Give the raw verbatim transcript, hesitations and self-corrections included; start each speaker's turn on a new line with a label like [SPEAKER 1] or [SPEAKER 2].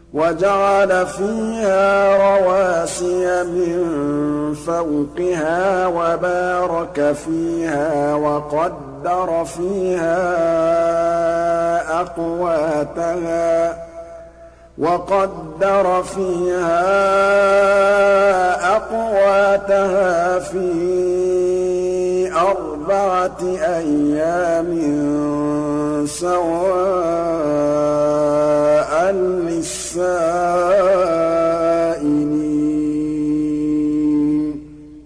[SPEAKER 1] وَجَعَلَ فِيهَا رَوَاسِيَ مِن فَوْقِهَا وَبَارَكَ فِيهَا وَقَدَّرَ فِيهَا أَقْوَاتَهَا وَقَدَّرَ فِيهَا أَقْوَاتَهَا فِي أَرْبَعَةِ أَيَّامٍ سَوَاءً